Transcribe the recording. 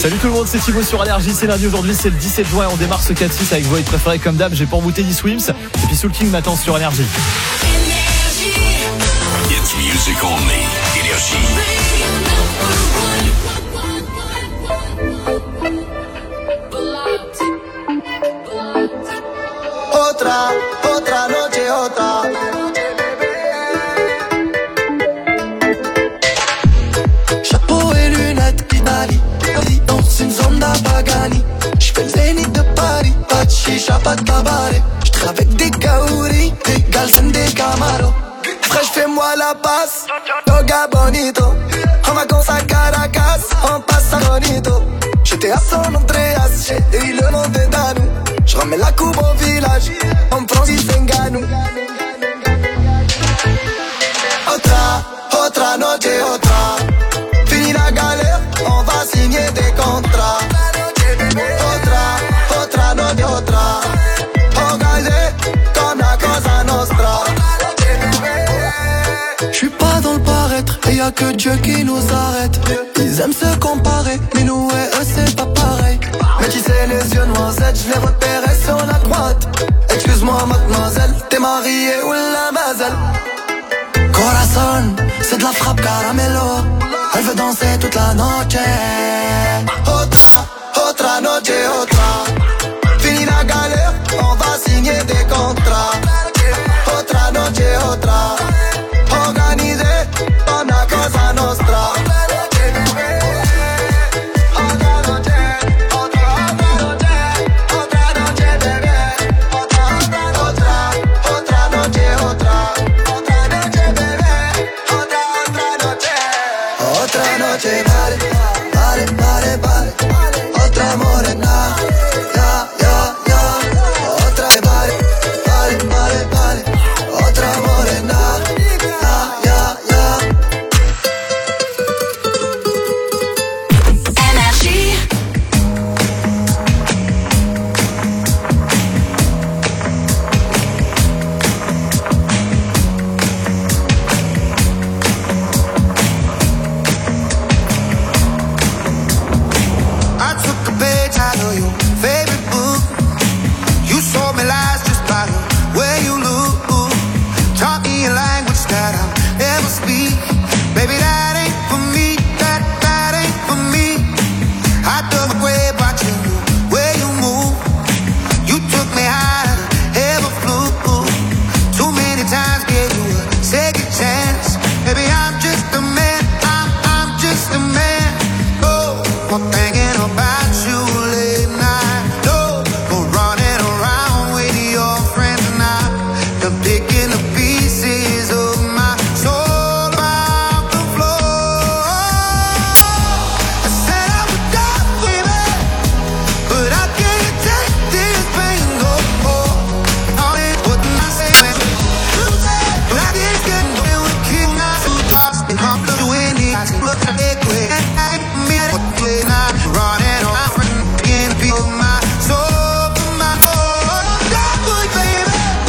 Salut tout le monde, c'est Thibaut sur Allergie, c'est lundi aujourd'hui, c'est le 17 juin et on démarre ce 4-6 avec vos hits préférés comme d'hab. J'ai pour vous Teddy Swims et puis Soul King m'attend sur Allergie. It's music only. Énergie. Otra noche, otra. Chapeau et lunettes Pinali, dans une zone d'Apagani. J'fais le zénith de Paris, pas de chicha, pas de cabaret. J'traite avec des kaouris, des galsen, des camaros. Frère, fais-moi la passe, Toga Bonito. En vacances à Caracas, on passe à Bonito. J'étais à San Andreas, j'ai eu le monde d'Anou. J'ramène la coupe au village, on prend du Senganou. Otra noche, otra. Fini la galère, on va signer des contrats. Otra noche, otra. Engagé comme la Cosa Nostra. J'suis pas dans le paraître, et y'a que Dieu qui nous arrête. Ils aiment se comparer, mais nous et eux c'est pas pareil. Mais tu sais les yeux noisettes, j'les repérais sur la droite. Excuse-moi mademoiselle, t'es mariée ou la mazel. Corazon, c'est de la frappe caramelo. Elle veut danser toute la noche. Otra noche, otra.